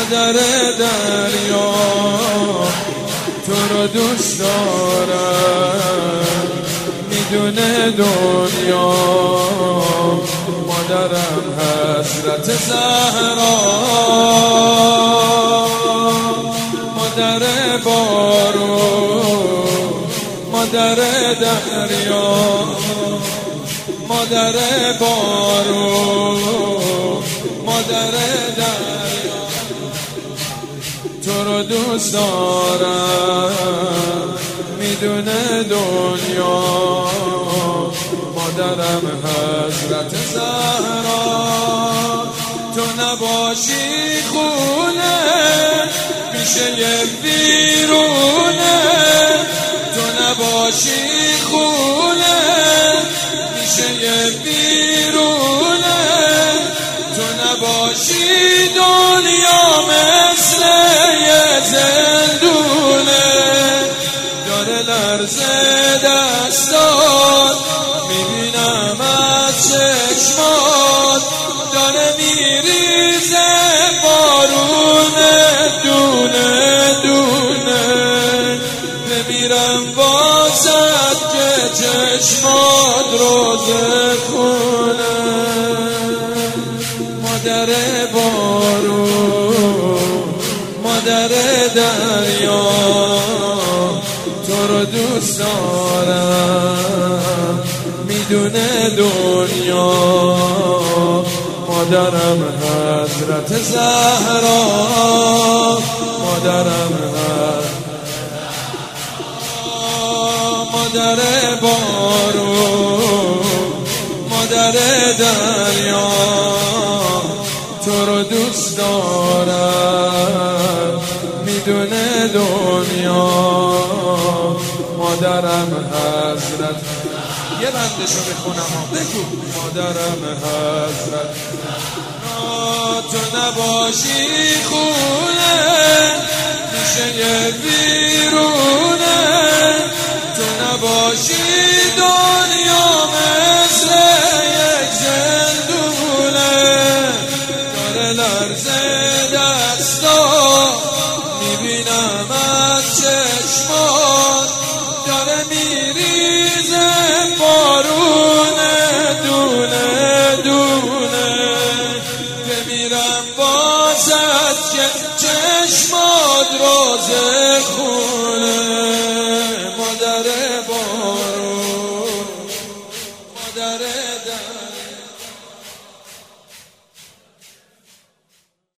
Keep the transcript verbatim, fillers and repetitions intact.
مادر دریا تو رو دوست دارم، میدونه دنیا مادرم حضرت زهرا، مادر بارون، مادر دریا، مادر بارون، مادر دریا تو رو دوست دارم، میدونه دنیا مادرم حضرت زهرا. تو نباشی خونه میشه یه ویرونه، تو نباشی خونه میشه یه ویرونه، تو نباشی دنیا مثل یه زندونه. داره لرزه دستات میبینم از چشمات، داره میریزه بارونه دونه دونه، بمیرم واسد که چشمات روزه خونه. مادر بارون، مادر دریا تو رو دوست دارم، میدونه دنیا مادرم حضرت زهرا، مادرم مادر بارون، مادر دریا تو رو دوست دارم، میدونه دنیا مادرم حضرت. یه بندشو بخونم ها بگو. مادرم حضرت تو نباشی خونه میشه یه ویرون،